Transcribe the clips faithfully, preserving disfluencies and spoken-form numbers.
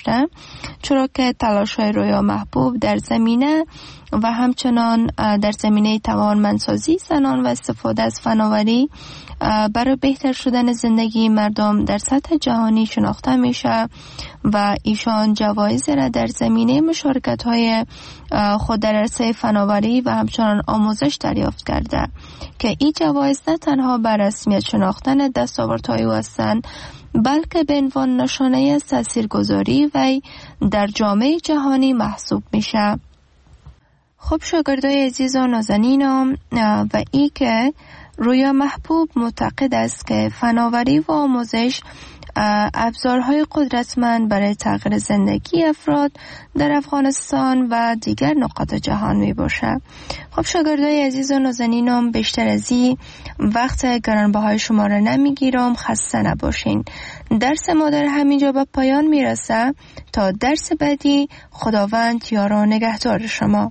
داشته، چرا که تلاش‌های رویا محبوب در زمینه و همچنان در زمینه توانمندسازی زنان و استفاده از فناوری برای بهتر شدن زندگی مردم در سطح جهانی شناخته میشه و ایشان جوایز را در زمینه مشارکت‌های خود در عرصه فناوری و همچنان آموزش دریافت کرده که این جوایز نه تنها بر رسمیت شناختن دستاوردهای او هستند، بلکه به عنوان نشانه از تاثیرگذاری و در جامعه جهانی محسوب میشه. خب شاگردای عزیز و نازنینم، و ای که رویا محبوب معتقد است که فناوری و آموزش ابزارهای قدرتمند برای تغییر زندگی افراد در افغانستان و دیگر نقاط جهان می باشه. خب شاگردای عزیز و نازنینم، بیشتر از این وقت گرانبهای شما را نمیگیرم، خسته نباشین. درس ما در همینجا به پایان میرسه. تا درس بعدی، خداوند یار و نگهدار شما.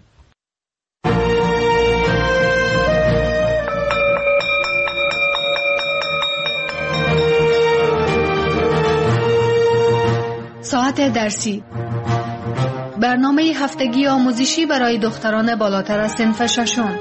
ساعت درسی، برنامه هفتگی آموزشی برای دختران بالاتر از صنف ششم.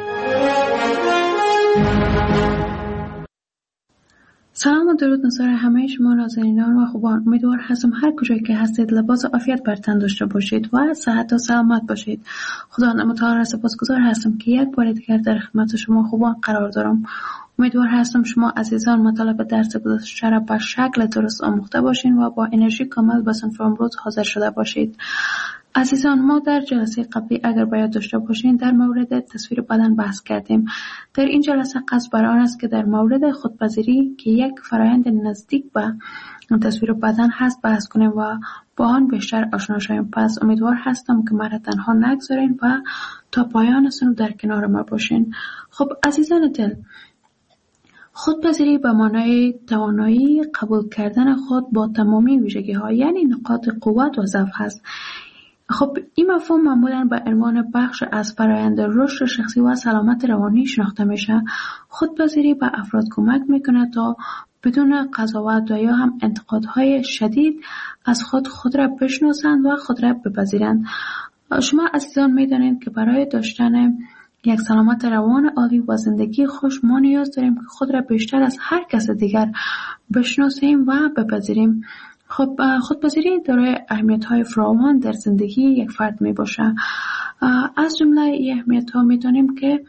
سلام و درود نظر همه شما نازنینان و خوبان. امیدوار هستم هر کجایی که هستید لباس عافیت بر تن داشته باشید و صحت و سلامت باشید. خدا متعال را سپاسگزار هستم که یک بار دیگر در خدمت شما خوبان قرار دارم. امیدوار هستم شما عزیزان مطالب درس گذشته را به شکل درست آموخته باشین و با انرژی کامل به صنف امروز حاضر شده باشید. عزیزان، ما در جلسه قبلی اگر باید داشته باشین در مورد تصویر بدن بحث کردیم. در این جلسه قصد بر آن است که در مورد خودپذیری که یک فرایند نزدیک به تصویر بدن هست بحث کنیم و با آن بیشتر آشنا شویم. پس امیدوار هستم که مرا تنها نگذارین و تا پایان سنو در کنار ما باشین. خب عزیزان دل، خودپذیری به معنای توانایی قبول کردن خود با تمامی ویژگی ها، یعنی نقاط قوت و ضعف هست. خب این مفهوم معمولاً به عنوان بخش از فرآیند رشد شخصی و سلامت روانی شناخته میشه. خودپذیری به افراد کمک میکنه تا بدون قضاوت و یا هم انتقادهای شدید از خود خود را بشناسند و خود را بپذیرند. شما عزیزان میدانید که برای داشتن یک سلامت روان عالی و زندگی خوش ما نیاز داریم که خود را بیشتر از هر کس دیگر بشناسیم و بپذیریم. خب خودپذیری دارای اهمیت‌های فراوان در زندگی یک فرد می باشه. از جمله این اهمیت‌ها می دانیم که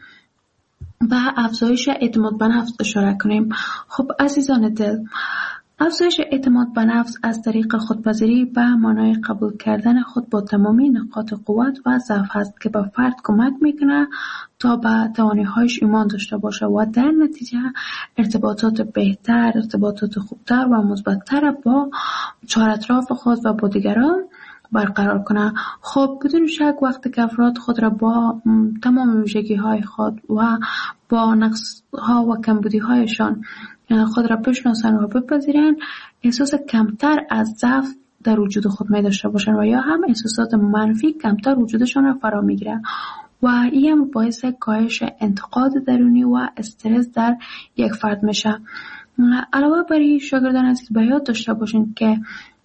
به افزایش اعتماد به نفس اشاره کنیم. خب عزیزان دل، افزایش اعتماد به نفس از طریق خودپذیری به معنای قبول کردن خود با تمامی نقاط قوت و ضعف است که به فرد کمک میکنه تا به توانایی‌هایش ایمان داشته باشه و در نتیجه ارتباطات بهتر، ارتباطات خوبتر و مثبت‌تر با چهار اطراف خود و با دیگران برقرار کنه. خب بدون شک وقتی که افراد خود را با تمام ویژگی‌های خود و با نقص‌ها و کمبودی‌هایشان خود را بشناسن و بپذیرن، احساس کمتر از ضعف در وجود خود می داشته باشن و یا هم احساسات منفی کمتر وجودشان را فرا میگیره و این هم باعث کاهش انتقاد درونی و استرس در یک فرد میشه. علاوه بر این شاگردان عزیز به یاد داشته باشین که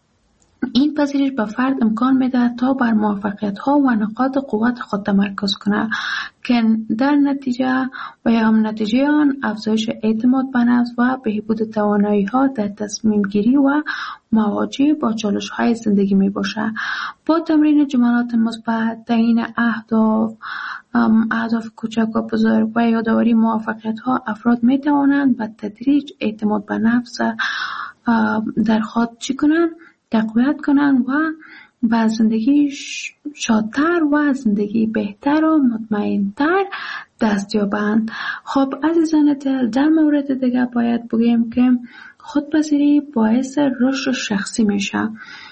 این پذیرش به فرد امکان میده تا بر موفقیت ها و نقاط قوت خود تمرکز کنه که در نتیجه و یا هم نتیجه آن افزایش اعتماد به نفس و بهبود توانایی ها در تصمیم گیری و مواجهه با چالش های زندگی می باشه. با تمرین جملات مثبت، تعیین اهداف، اهداف کوچک و بزرگ و یادآوری موفقیت ها، افراد می توانند به تدریج اعتماد به نفس در خود چی کنند؟ تقویت کنن و به زندگی شادتر و زندگی بهتر و مطمئنتر دست یابند. خب عزیزان دل، در مورد دیگه باید بگیم که خودپذیری باعث رشد شخصی میشه.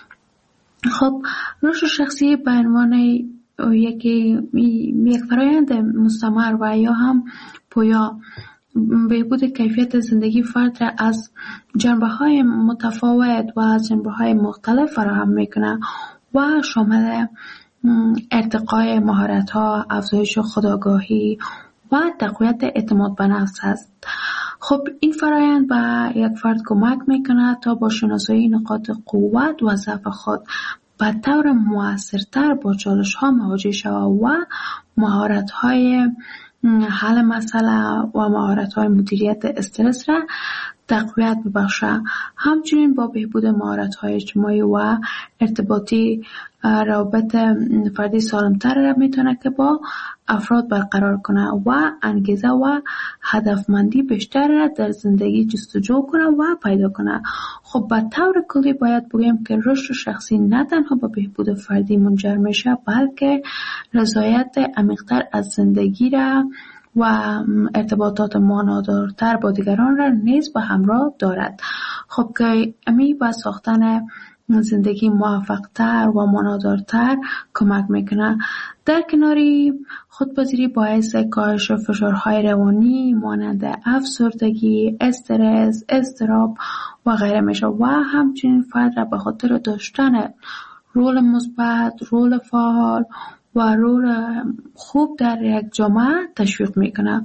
خب رشد شخصی به عنوان یکی یک فرایند مستمر و یا هم پویا بهبود کیفیت زندگی فرد را از جنبه‌های متفاوت و از جنبه‌های مختلف فراهم میکنه و شامل ارتقای مهارت‌ها، افزایش خودآگاهی و تقویت اعتماد به نفس است. خب این فرایند به یک فرد کمک میکنه تا با شناسایی نقاط قوت و ضعف خود به طور مؤثرتر با چالش ها مواجه شود و مهارت های حل مسئله و مهارت های مدیریت استرس را تقویت ببخشه. همچنین با بهبود مهارت های اجتماعی و ارتباطی روابط فردی سالمتر را میتونه که با افراد برقرار کنه و انگیزه و هدفمندی بیشتر را در زندگی جستجو کنه و پیدا کنه. خب به طور کلی باید بگیم که رشد شخصی نه تنها به بهبود فردی منجر میشه، بلکه رضایت عمیق‌تر از زندگی را و ارتباطات معنادارتر با دیگران را نیز به همراه دارد. خب که امی به ساختن زندگی موفق‌تر و معنادارتر کمک میکنه. در کناری خودپذیری باعث کاهش فشارهای روانی مانند افسردگی، استرس، اضطراب و غیره میشه و همچنین فرد را به خاطر داشتن رول مثبت، رول فعال و رول خوب در یک جامعه تشویق میکنه.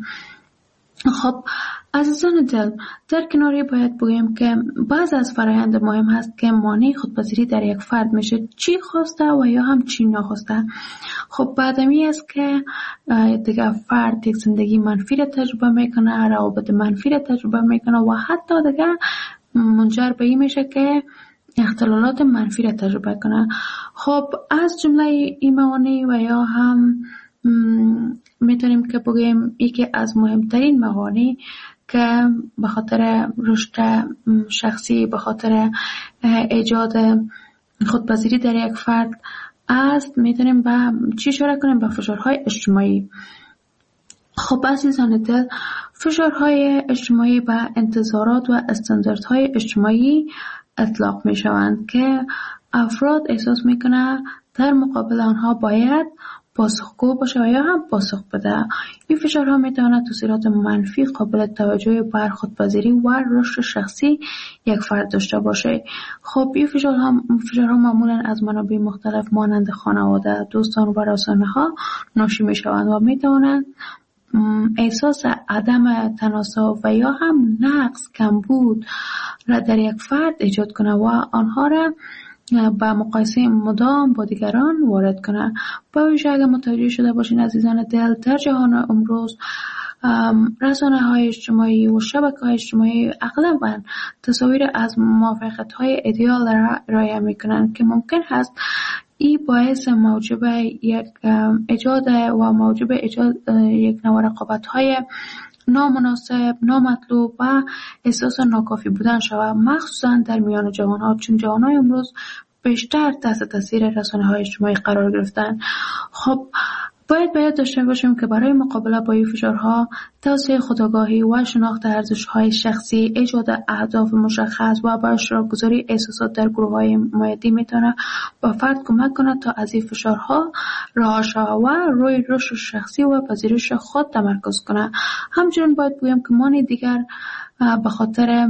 خب عزیزان دل، در کناری باید بگیم که بعض از فرایند مهم هست که مانع خودپذیری در یک فرد میشه، چی خواسته و یا هم چی نخواسته. خب بعدمی است که دیگه فرد یک زندگی منفی را تجربه میکنه، روابط منفی را تجربه میکنه و حتی دیگه منجر به این میشه که اختلالات منفی را تجربه کنه. خب از جمله این موانع و یا هم میتونیم که بگیم یکی از مهمترین موانع که به خاطر رشد شخصی، به خاطر ایجاد خودپذیری در یک فرد است، میتونیم به چی اشاره کنیم؟ به فشارهای اجتماعی. خب عزیزان دل، فشارهای اجتماعی به انتظارات و استانداردهای اجتماعی اطلاق می شوند که افراد احساس می کنند در مقابل آنها باید پاسخگو باشه و یا هم پاسخ بده. این فشارها می تواند تاثیرات منفی قابل توجه بر خودپذیری و رشد شخصی یک فرد داشته باشه. خب این فشارها فشارها معمولا از منابع مختلف مانند خانواده، دوستان و رسانه ها ناشی می شوند و می توانند احساس عدم تناسب و یا هم نقص، کمبود را در یک فرد ایجاد کنه و آنها را با مقایسه مدام با دیگران وارد کنه. با ویژه اگر متوجه شده باشین عزیزان دل، در جهان امروز رسانه های اجتماعی و شبکه های اجتماعی اغلباً تصاویر از موفقیت های ایدئال را ارائه میکنن که ممکن هست این باعث موجب یک ایجاد و موجب ایجاد یک نوع رقابت‌های نامناسب، نامطلوب و احساس ناکافی بودن شود، مخصوصا در میان جوان‌ها، چون جوان‌های امروز بیشتر تحت تاثیر رسانه‌های اجتماعی قرار گرفتن. خب باید باید داشته باشیم که برای مقابله با این فشارها توسعه خودآگاهی و شناخت ارزش‌های شخصی، ایجاد اهداف مشخص و با اشتراک گذاری احساسات در گروه‌های مایدی میتونه با فرد کمک کنه تا از این فشارها رها شود و روی رشد شخصی و پذیرش خود تمرکز کنه. همچنین باید بگم که مانع دیگر به خاطر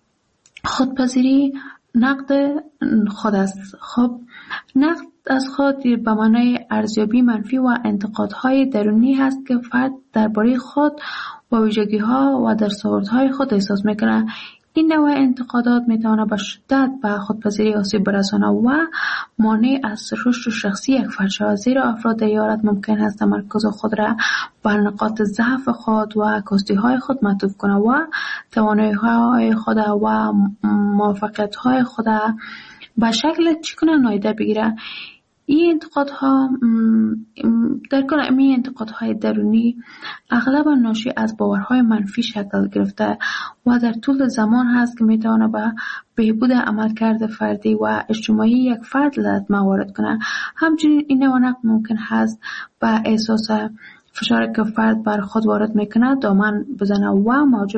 خودپذیری نقد خود است. خب نقد از خود به معنای ارزیابی منفی و انتقادهای درونی هست که فرد درباره خود و ویژگی‌ها و دستاوردهای خود احساس میکنه. این نوع انتقادات میتونه به شدت به خودپذیری آسیب برسانه و مانع از رشد شخصی یک فرد شود، زیرا افراد در این حالت ممکن است تمرکز خود را بر نقاط ضعف خود و کاستی‌های خود معطوف کنه و توانایی‌های خود و موفقیت‌های خود به شکل چی کنه نادیده بگیره. این انتقادها در کل این انتقادهای درونی اغلبا ناشی از باورهای منفی شکل گرفته و در طول زمان هست که میتونه به بهبود عملکرد فردی و اجتماعی یک فرد لازمه وارد کنه. همچنین این نوع نقد ممکن هست به احساس فشاری که فرد بر خود وارد میکنه دامن بزنه و موجب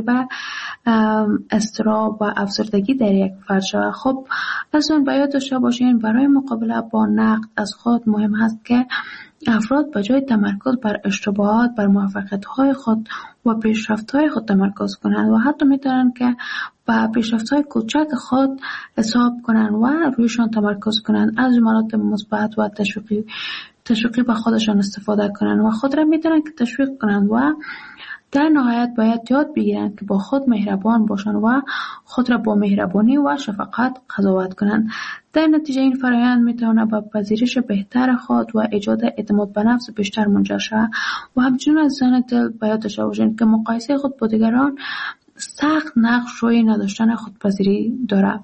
اضطراب و افسردگی در یک فرد شود. خب از اون باید داشته باشین برای مقابله با نقد از خود مهم هست که افراد به جای تمرکز بر اشتباهات بر موفقیت‌های خود و پیشرفت‌های خود تمرکز کنند و حتی میتونن که با پیشرفت‌های کوچک خود حساب کنند و رویشان تمرکز کنند، از جملات مثبت و تشویقی تشویقی به خودشان استفاده کنند و خود را میتونن که تشویق کنند و در نهایت باید یاد بگیرند که با خود مهربان باشند و خود را با مهربانی و شفقت قضاوت کنند. در نتیجه این فرآیند میتواند به پذیرش بهتر خود و ایجاد اعتماد به نفس بیشتر منجر شود. و همچنین عزیزان دل باید داشته باشند که مقایسه خود با دیگران سخت نقش روی نداشتن خودپذیری دارد.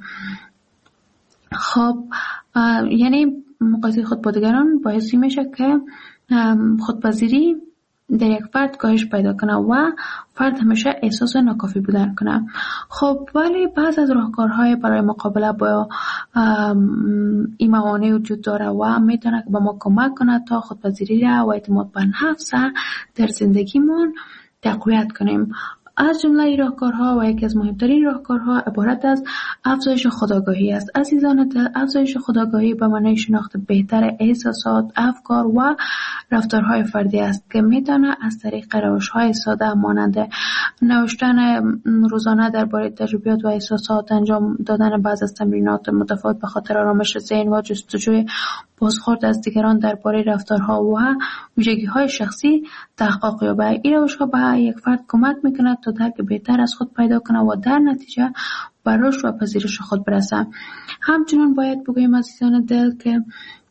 خب یعنی مقایسه خود با دیگران باعث میشه که خودپذیری در یک فرد کاهش پیدا کنه و فرد همیشه احساس ناکافی بودن کنه. خب ولی بعض از راهکارهای برای مقابله با این موانع وجود داره و میتونه که به ما کمک کنه تا خودپذیری را و اعتماد به نفس در زندگیمون تقویت کنیم. از جمله این راهکارها و یکی از مهمترین راهکارها عبارت از افزایش خودآگاهی است. عزیزان دل، افزایش خودآگاهی به معنای شناخت بهتر احساسات، افکار و رفتارهای فردی است که میتونه از طریق روش‌های ساده مانند نوشتن روزانه درباره تجربیات و احساسات، انجام دادن بعض از تمرینات متفاوت به خاطر آرامش ذهن و جستجوی بازخورد از دیگران درباره رفتارها و ویژگی‌های شخصی تحقق یابد. این روش‌ها به یک فرد کمک می‌کند تا درک بهتر از خود پیدا کنه و در نتیجه به رشد و پذیرش خود برسه. همچنین باید بگوییم عزیزان دل که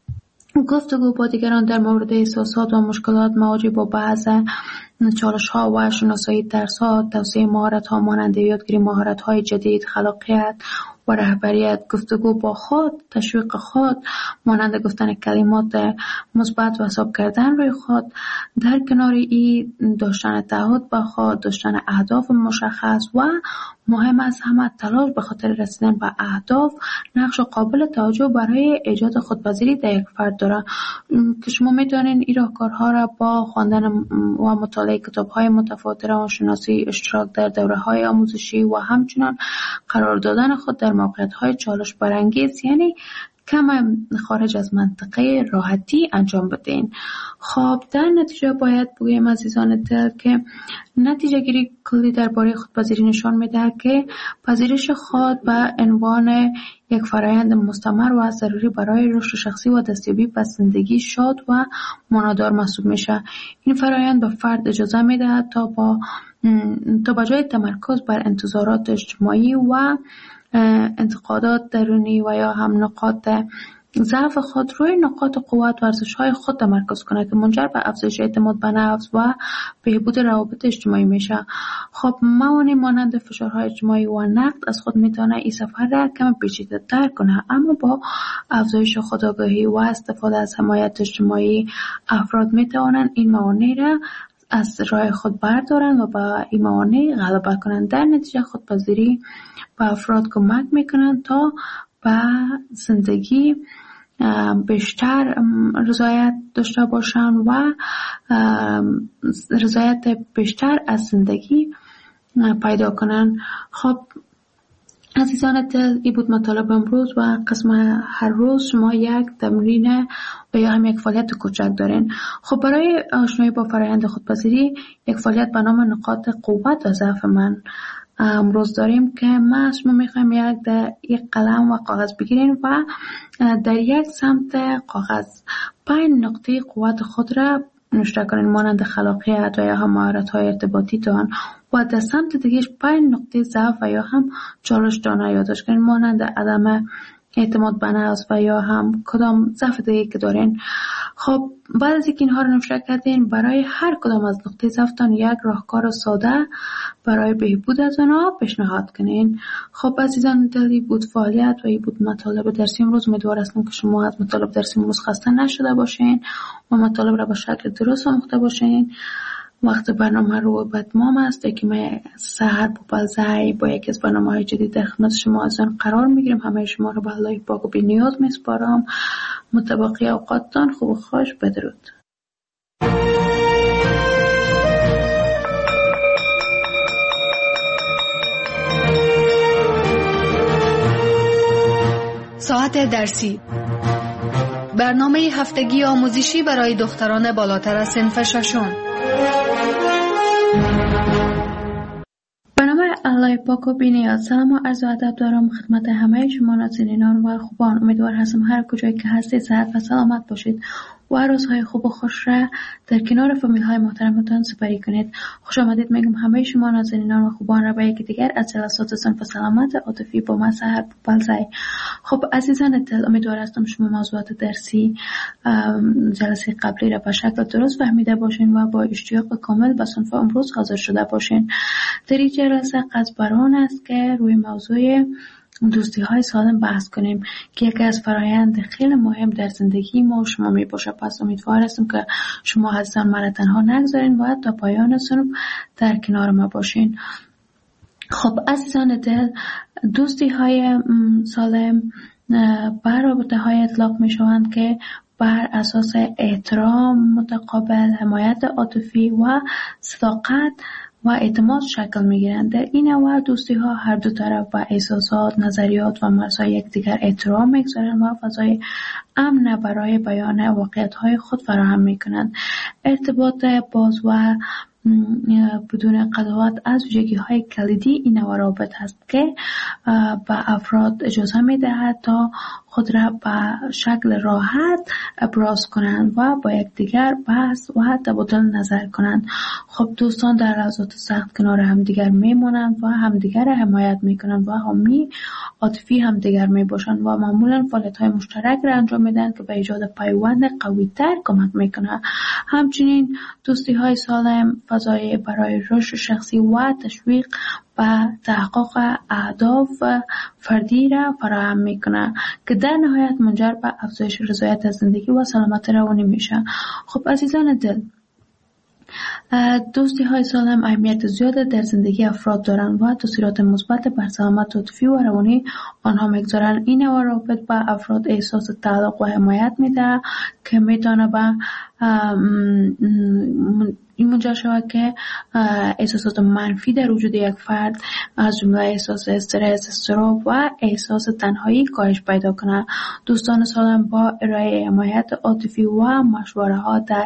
گفتگو با دیگران در مورد احساسات و مشکلات مواجه با بعض چالش‌ها و شناسایی ترس‌ها، توسعه مهارت‌ها مانند یادگیری مهارت‌های جدید، خلاقیت و رهبریت، گفتگو با خود، تشویق خود مانند گفتن کلمات مثبت و حساب کردن روی خود، در کنار این داشتن تعهد با خود، داشتن اهداف مشخص و مهم از همه تلاش به خاطر رسیدن به اهداف نقش قابل توجه برای ایجاد خودپذیری در یک فرد داره که شما میتونین این راهکارها را با خواندن و مطالعه کتاب‌های متفاوت، روانشناسی، اشتراک در دوره‌های آموزشی و همچنین قرار دادن خود در موقعیت‌های چالش برانگیز یعنی کم خارج از منطقه راحتی انجام بدین. خب در نتیجه باید بگویم عزیزان دل که نتیجه گیری کلی درباره خودپذیری نشان میده که پذیرش خود به عنوان یک فرآیند مستمر و ضروری برای رشد شخصی و دستیابی به زندگی شاد و معنادار محسوب میشه. این فرآیند به فرد اجازه میده تا با تا با جای تمرکز بر انتظارات اجتماعی و انتقادات درونی و یا هم نقاط ضعف خود روی نقاط قوت و ارزش‌های خود تمرکز کنه که منجر به افزایش اعتماد به نفس و بهبود روابط اجتماعی میشه. خب موانع مانند فشارهای اجتماعی و نقد از خود میتونه این سفر را کم پیچیده‌تر کنه، اما با افزایش خودآگاهی و استفاده از حمایت اجتماعی افراد میتوانند این موانع را از راه خود بردارن و با این موانع غلبه کنند. در نتیجه خودپذیری به افراد کمک میکنند تا به زندگی بیشتر رضایت داشته باشند و رضایت بیشتر از زندگی پیدا کنند. خب عزیزان دل، این بود مطالب امروز و قسم هر روز شما یک تمرین و یا هم یک فعالیت کوچک دارین. خب برای آشنایی با فرآیند خودپذیری یک فعالیت به نام نقاط قوت و ضعف من امروز داریم که ما از شما میخوایم یک در یک قلم و کاغذ بگیرین و در یک سمت کاغذ پنج نقطه قوت خود را نوشته کنین مانند خلاقیت و یا هم مهارت‌های ارتباطی تان و در سمت دیگهش پنج نقطه ضعف و یا هم چالش دانه یادداشت کنین مانند عدم اعتماد به نفس و یا هم کدام ضعف دیگه که دارین. خب بعد از اینکه اینها رو نوشته کردین برای هر کدام از نقطه ضعفتان یک راهکار ساده برای بهبود از آنها پیشنهاد کنین. خب عزیزان دلی بود فعالیت و این بود مطالب درسی امروز. امیدوار هستم که شما از مطالب درسی امروز خسته نشده باشین و مطالب را با شکل درست آموخته باشین. وقت برنامه رو به اتمام است که من سحر بوبلزای با یکی از برنامه‌های جدید در خدمت شما عزیزان قرار میگیریم. همه شما رو به الله پاک و بی‌نیاز میسپارم. متبقی اوقاتتان خوب و خوش. بدرود. ساعت درسی، برنامه هفتگی آموزشی برای دختران بالاتر از صنف ششم. برنامه الله پاک و بی‌نیاز. سلام و عرض ادب دارم خدمت همه شما نازنینان و خوبان. امیدوار هستم هر کجایی که هستید صحت و سلامت باشید و روزهای خوب و خوش را در کنار فامیل های محترمتان سپری کنید. خوش آمدید میگم همه شما نازنینان و خوبان را به یکی دیگر از جلسات صنف سلامت عاطفی با من سحر بلزای. خب عزیزان دل، امیدوار هستم شما موضوعات درسی جلسه قبلی را به شکل درست فهمیده باشین و با اشتیاق کامل به صنف امروز حاضر شده باشین. در این جلسه قصد بر آن است که روی موضوع دوستی های سالم بحث کنیم که یکی از فرایند خیلی مهم در زندگی ما و شما می باشه. پس امیدوار هستم که شما عزیزان ما را تنها نگذارین و تا پایان صنف در کنار ما باشین. خب عزیزان دل، دوستی های سالم بر رابطه های اطلاق می شوند که بر اساس احترام متقابل، حمایت عاطفی و صداقت و اعتماد شکل میگیرند. در این نوع دوستی ها هر دو طرف با احساسات، نظریات و مرزهای یکدیگر احترام میگذارند و فضای امن برای بیان واقعیت های خود فراهم میکنند. ارتباط باز و بدون قضاوت از ویژگی های کلیدی این نوع روابط هست که به افراد اجازه میدهد تا خود را به شکل راحت ابراز کنند و با یکدیگر بحث و تبادل نظر کنند. خب دوستان در لحظات سخت کنار همدیگر میمانند و همدیگر را حمایت میکنند و حامی عاطفی همدیگر میباشند و معمولا فعالیت‌های مشترک را انجام میدن که به ایجاد پیوند قوی‌تر کمک میکنه. همچنین دوستی های سالم فضای برای رشد شخصی و تشویق و تحقق اهداف فردی را فراهم میکنه که در نهایت منجر به افزایش رضایت از زندگی و سلامت روانی میشه. خب عزیزان دل، دوستی های سالم اهمیت زیاد در زندگی افراد دارند و تاثیرات مثبت بر سلامت عاطفی و روانی آنها میگذارند. این نوع روابط به افراد احساس تعلق و حمایت میده که میتونه به این منجر شود که احساسات منفی در وجود یک فرد از جمله احساس استرس، اضطراب و احساس تنهایی کاهش پیدا کنه. دوستان سالم با ارائه حمایت عاطفی و مشوره ها در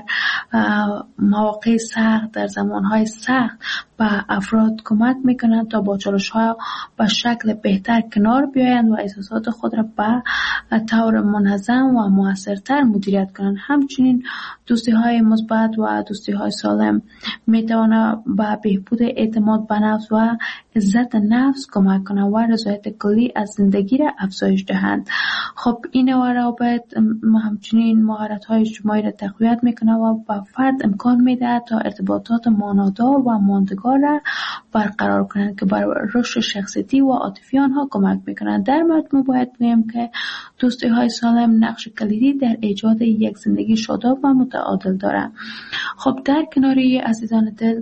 مواقع سخت، در زمانهای سخت به افراد کمک میکنند تا با چالش ها به شکل بهتر کنار بیایند و احساسات خود را به طور منظم و موثرتر مدیریت کنند. همچنین دوستی های مثبت و دوستی های سالم میتواند به بهبود اعتماد به نفس و عزت نفس کمک کنند و رضایت کلی از زندگی را افزایش دهند. خب این نوع روابط همچنین مهارت های اجتماعی را تقویت میکنه و به فرد امکان میده تا ارتباطات معنادار و ماندگار را برقرار کنند که بر رشد شخصیتی و عاطفی آنها کمک میکنند. در مجموع باید بگویم که دوستی های سالم نقش کلیدی در ایجاد یک زندگی شاداب و متعادل دارند. خب در کناری عزیزان دل،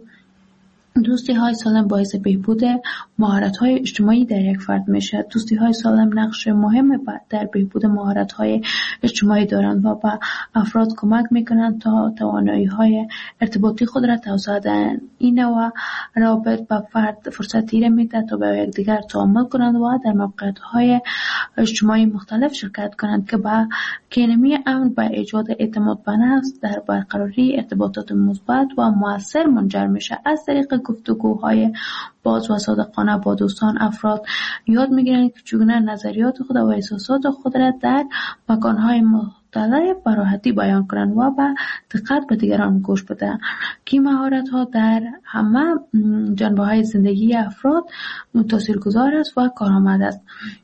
دوستی های سالم باعث بهبود مهارت های اجتماعی در یک فرد میشه. دوستی های سالم نقش مهم در بهبود مهارت های اجتماعی دارند و به افراد کمک میکنند تا توانایی های ارتباطی خود را توسعه دهند. این نوع روابط به فرد فرصتی را میده تا به یکدیگر تعامل کنند و در موقعیت های اجتماعی مختلف شرکت کنند که با کینمی امن به ایجاد اعتماد به نفس در برقراری ارتباطات مثبت و مؤثر منجر میشه. از طریق گفتگوهای باز و صادقانه با دوستان افراد یاد میگیرند که چگونه نظریات خود و احساسات خود را در مکانهای مختلف به راحتی بیان کنند و با دقت به دیگران گوش بدهند که مهارت ها در همه جنبه های زندگی افراد تاثیرگذار است و کارآمد است.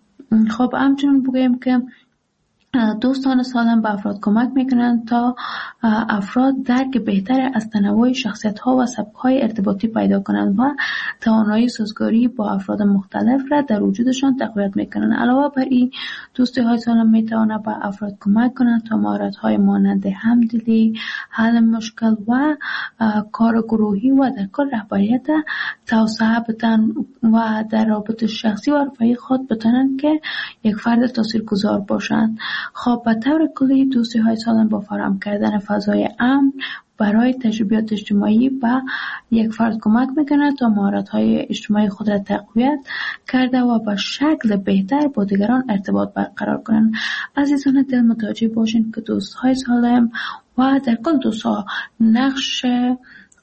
خب همچنین بگویم که دوستان سالم به افراد کمک میکنند تا افراد درک بهتر از تنوع شخصیت ها و سبک های ارتباطی پیدا کنند و توانایی سازگاری با افراد مختلف را در وجودشان تقویت میکنند. علاوه بر این، دوستی های سالم میتواند به افراد کمک کنند تا مهارت های مانند همدلی، حل مشکل و کار گروهی و در کار رهبریت توسعه بدن و در رابطه شخصی و رفاهی خود بتوانند که یک فرد تاثیرگذار باشند. خب به طور کلی دوستی های سالم با فراهم کردن فضای امن برای تجربیات اجتماعی به یک فرد کمک میکنه تا مهارت های اجتماعی خود را تقویت کرده و به شکل بهتر با دیگران ارتباط برقرار کنند. عزیزان دل، متوجه باشین که دوست های سالم و در کل دوست ها نقش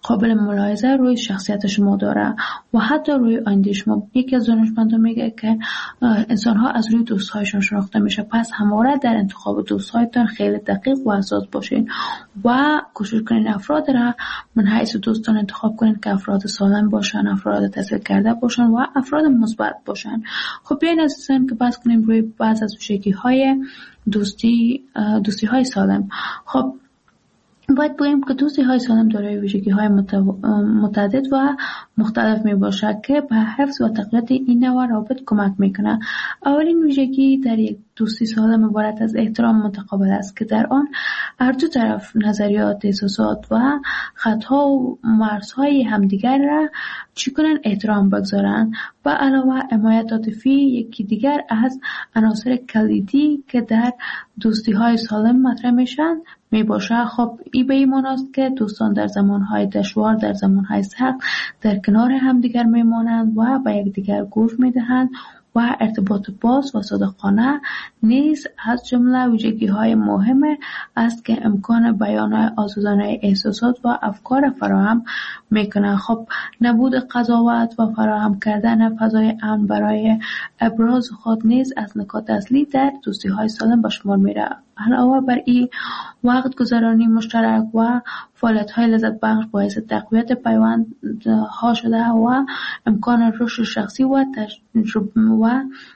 قابل ملاحظه روی شخصیت شما داره و حتی روی آینده شما. یکی از دانشمندان میگه که انسان ها از روی دوستهایشون شناخته میشه، پس همواره در انتخاب دوستهایتان خیلی دقیق و حساس باشین و کوشش کنین افراد را من حیث دوستان انتخاب کنین که افراد سالم باشن، افراد تحصیل کرده باشن و افراد مثبت باشن. خب بیاین عزیزان که بحث کنیم روی بعض از ویژگی های دوستی دوستی های سالم. خب باید بگیم که دوستی های سالم دارای ویژگی های متعدد و مختلف می باشد که به حفظ و تقویت این نوع روابط کمک میکنه. اولین ویژگی در یک دوستی سالم عبارت از احترام متقابل است که در آن هر دو طرف نظریات، احساسات و خطها و مرزهای همدیگر را چی کنن احترام بگذارن. و علاوه حمایت عاطفی یکی دیگر از عناصر کلیدی که در دوستی های سالم مطرح میشن می باشه. خب این به این معناست که دوستان در زمانهای دشوار، در زمانهای سخت در کنار همدیگر میمانند و به یکدیگر گوش میدهند و ارتباط باز و صادقانه نیز از جمله ویژگی‌های مهم است که امکان بیان آزادانه احساسات و افکار فراهم میکنه. خب نبود قضاوت و فراهم کردن فضای امن برای ابراز خود نیز از نکات اصلی در دوستی‌های سالم به شمار میره. علاوه بر این وقت گذرانی مشترک و فعالیت‌های لذت بخش باعث تقویت پیوندها شده و امکان رشد شخصی و تجربه و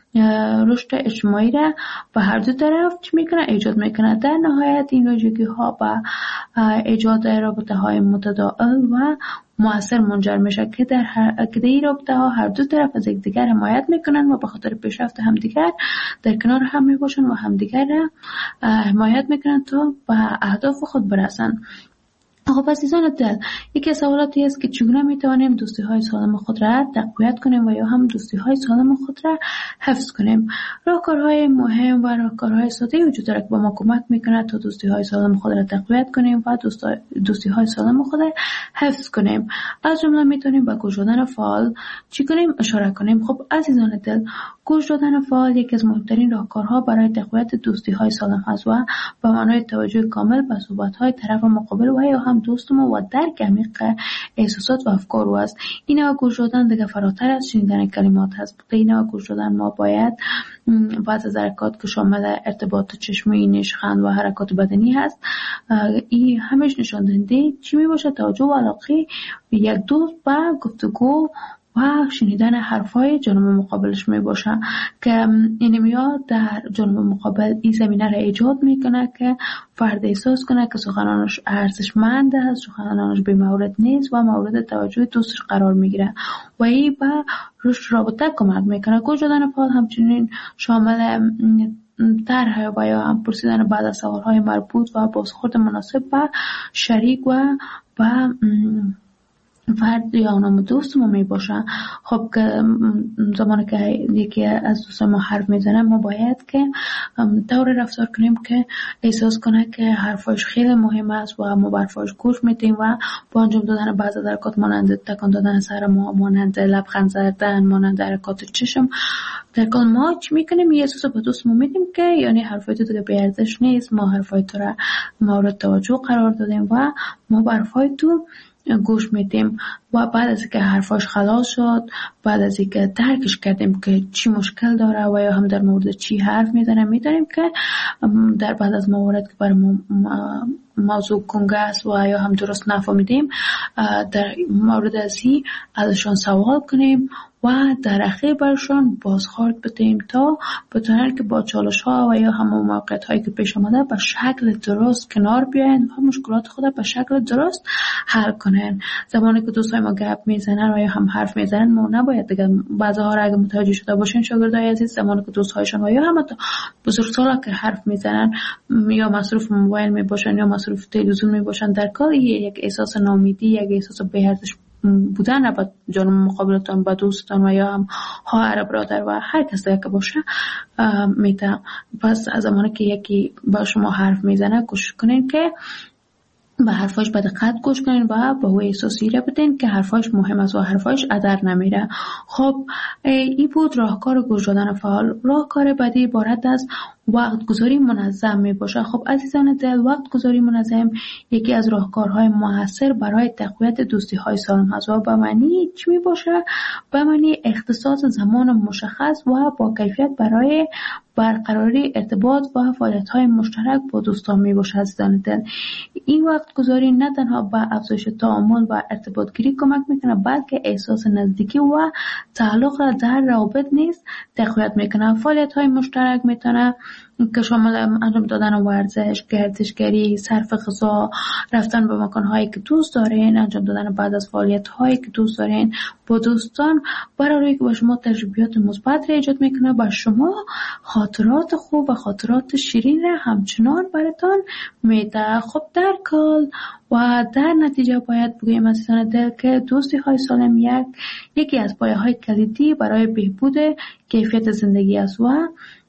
رشد اجتماعی را به هر دو طرف چی میکنه ایجاد میکنه. در نهایت این ویژگی ها به ایجاد رابطه های متداول و مؤثر منجر میشه که در هر که این رابطه ها هر دو طرف از یکدیگر حمایت میکنن و به خاطر پیشرفت همدیگر در کنار هم میباشن و همدیگر را حمایت میکنن تا به اهداف خود برسن. خب عزیزان دل، یکی از سوالاتی است که چگونه میتوانیم دوستی های سالم خود را تقویت کنیم و یا هم دوستی های سالم خود را حفظ کنیم. راهکارهای مهم و راهکارهای ساده وجود دارد که به ما کمک میکنه تا دوستی های سالم خود را تقویت کنیم و دوستی های سالم خود را حفظ کنیم. از جمله میتونیم به گوش دادن فعال چی کنیم اشاره کنیم. خب عزیزان دل، گوش دادن فعال یکی از مهمترین راهکارها برای تقویت دوستی های سالم است و به معنای توجه کامل به صحبت های طرف مقابل و یا هم دوست ما و درک عمیق احساسات و افکار او است. این نوع گوش دادن دیگه فراتر از شنیدن کلمات است. در این نوع گوش دادن ما باید بعض از حرکات که شامل ارتباط چشمی، نشخند و حرکات بدنی هست، این همش نشان دهنده چی می باشه؟ توجه و علاقه یک دوست به گفتگو و شنیدن حرفای جانب مقابلش می باشه که این میاد در جانب مقابل این زمینه را ایجاد میکنه که فرد احساس کنه که سخنانش ارزشمند است، سخنانش بی مورد نیست و مورد توجه دوستش قرار میگیره و این به رشد رابطه کمک میکنه. گوش دادن فعال همچنین شامل طرح و یا هم پرسیدن بعد از سوالهای مربوط و بازخورد مناسب به شریک و به فرد یا نام دوست ما می باشه. خب که زمانی که یکی از دوستان ما حرف میزنه ما باید که طور رفتار کنیم که احساس کنه که حرفاش خیلی مهم است و ما حرفاش گوش میدیم و با انجام دادن بعض از حرکات مانند تکان دادن سر ما، مانند لبخند زدن، مانند حرکات چشم، در کل ما چی میکنیم؟ یه احساس به دوست ما میدیم که یعنی حرفای تو دیگه بی ارزش نیست، ما حرفای تو را مورد توجه قرار دادیم و ما به حرفای تو گوش میدیم و بعد از اینکه حرفاش خلاص شد، بعد از اینکه درکش کردیم که چی مشکل داره و یا هم در مورد چی حرف میزنه، میدونیم که در بعد از موارد که برای ما موضوع کنگه است و یا هم درست نفهمیدیم در مورد ازی ازشان سوال کنیم و در اخیر برشان بازخورد بدیم تا بتونن که با چالش ها و یا همون موقعیت هایی که پیش آمده به شکل درست کنار بیاین و مشکلات خود به شکل درست حل کنن. زمانی که دوستای ما گپ میزنن و یا هم حرف میزنن ما نباید دیگه بعضی ها را اگه متوجه شده باشین شاگردای عزیز، زمانی که دوستهایشان و یا هم بزرگسالا که حرف میزنن یا مصروف موبایل میباشن یا مصروف تلویزیون میباشن، در کار یک احساس ناامیدی، یک احساس بی‌ارزش بودن را با جانب مقابلتان، با دوستان و یا هم خواهر، برادر و هر کسی که باشه میته. پس از زمانی که یکی با شما حرف میزنه گوش کنین که به حرفاش به دقت گوش کنین و به او احساسی را بدین که حرفاش مهم است و حرفاش ادر نمیره. خب این بود راهکار گوش دادن فعال. راهکار بعدی عبارت از وقت گذاری منظم می باشه. خب عزیزان دل، وقت گذاری منظم یکی از راهکارهای موثر برای تقویت دوستی های سالم هست و به معنی چی می باشه؟ به معنی اختصاص زمان مشخص و با کیفیت برای برقراری ارتباط و فعالیت‌های مشترک با دوستان می باشه. عزیزان دل، این وقت گذاری نه تنها به افزایش تعامل و ارتباط گیری کمک میکنه، بلکه احساس نزدیکی و تعلق را در روابط نیز تقویت میکنه. فعالیت‌های مشترک میتونه که شامل انجام دادن ورزش، گردشگری، صرف غذا، رفتن به مکان‌هایی که دوست دارین، انجام دادن بعد از فعالیت‌هایی که دوست دارین با دوستان، برای که به شما تجربیات مثبت را ایجاد میکنه، با شما خاطرات خوب و خاطرات شیرین را همچنان براتون میده. خب در کل و در نتیجه باید بگویم عزیزان دل که دوستی های سالم یک یکی از پایه های کلیدی برای بهبود کیفیت زندگی است و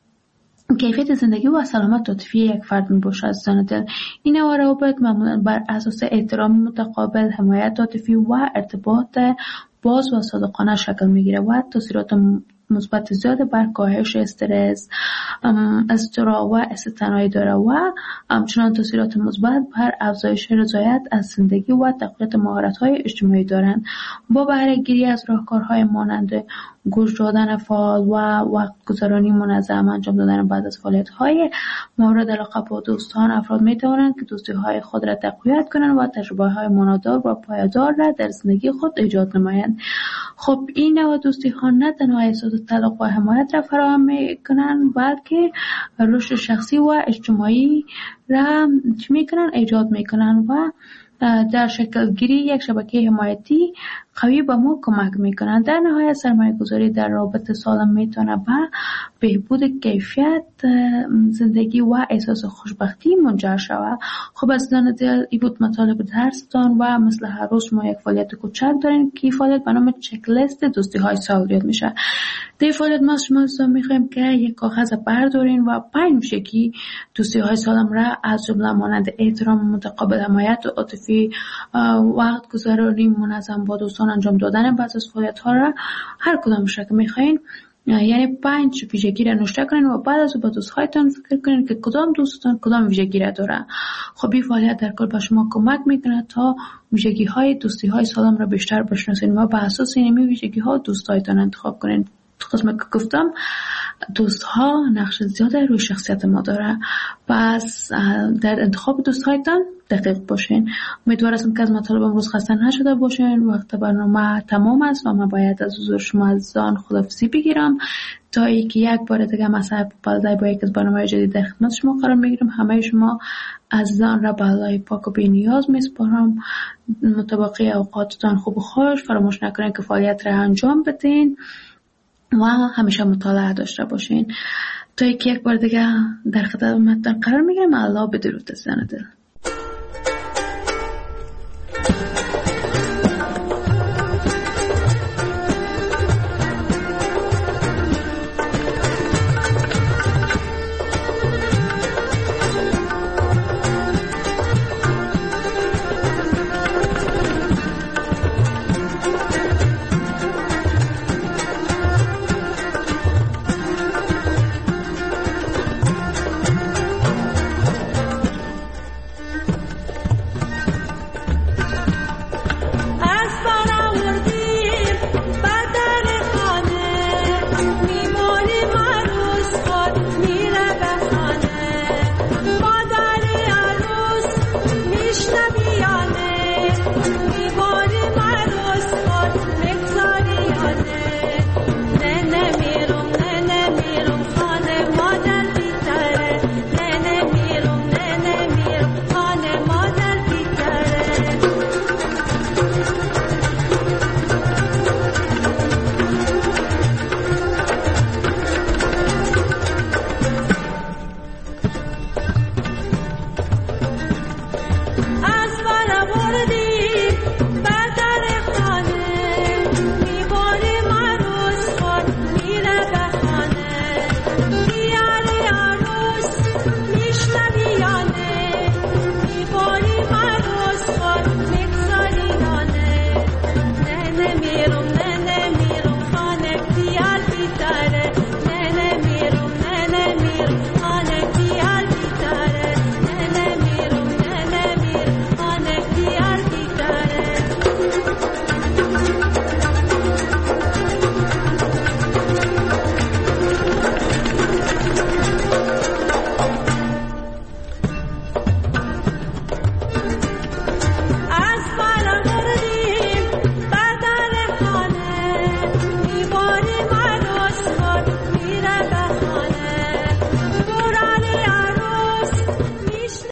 کیفیت زندگی و سلامت عاطفی یک فرد می باشه. عزیزان دل، این روابط معمولا بر اساس احترام متقابل، حمایت عاطفی و ارتباط باز و صادقانه شکل میگیره و تاثیرات مثبت زیاد بر کاهش استرس، اضطراب و استثنایی داره و همچنان تاثیرات مثبت بر افزایش رضایت از زندگی و تقویت مهارت‌های اجتماعی دارند. با بهره گیری از راهکارهای مانند گوش دادن فعال و وقت گذرانی منظم، انجام دادن بعد از فعالیت‌های مورد علاقه با دوستان، افراد می‌توانند که دوستی‌های خود را تقویت کنند و تجربه‌های معنادار و پایدار را در زندگی خود ایجاد نمایند. خب این نوع دوستی‌ها نه تنها احساس تعلق و حمایت را فراهم می‌کنند، بلکه رشد شخصی و اجتماعی را می‌کنند ایجاد می‌کنند و در شکل گیری یک شبکه حمایتی قوی به ما کمک میکنند. در نهایت سرمایه گذاری در رابطه سالم میتونه به بهبود کیفیت زندگی و احساس خوشبختی منجر شود. خب عزیزان دل، این بود مطالب درستان و مثل هر روز ما یک فعالیت کوچک داریم که فعالیت به نام چک لیست دوستی های سالم میشه. در فعالیت ما شما میخوایم که یک کاغذ بردارین و پنج ویژگی دوستی های سالم را از جمله مانند احترام متقابل، حمایت عاطفی، وقت گذرانی منظم با دوستان، انجام دادن بعض از فعالیت ها را هر کدامش را که میخواین، یعنی پنج ویژگی را نوشته کنین و بعد از او با دوستهایتان فکر کنین که کدام دوستتان کدام ویژگی را داره. خب این فعالیت در کل به شما کمک میکنه تا ویژگی های دوستی های سالم را بیشتر بشناسین و به اساس این ویژگی ها دوستهایتان انتخاب کنین. قسمت که گفتم دوست ها نقش زیاده روی شخصیت ما داره، پس در انتخاب دوست هایتان دقیق باشین. امیدوارم که از مطالب امروز خسته نشده باشین. وقت برنامه تمام است و من باید از حضور شما عزیزان خداحافظی بگیرم تا اینکه یک بار دیگه مساعد بالای با یک از برنامه جدید در خدمت شما قرار میگیرم. همه شما عزیزان را به الله پاک و بی نیاز میسپارم. مطابق اوقاتتان خوب و خوش، فراموش نکنین که فعالیت را انجام بدین و همیشه مطالعه داشته باشین. تا یک بار دیگه در خدمتتان قرار میگیرم. الله بدرود عزیزان دل.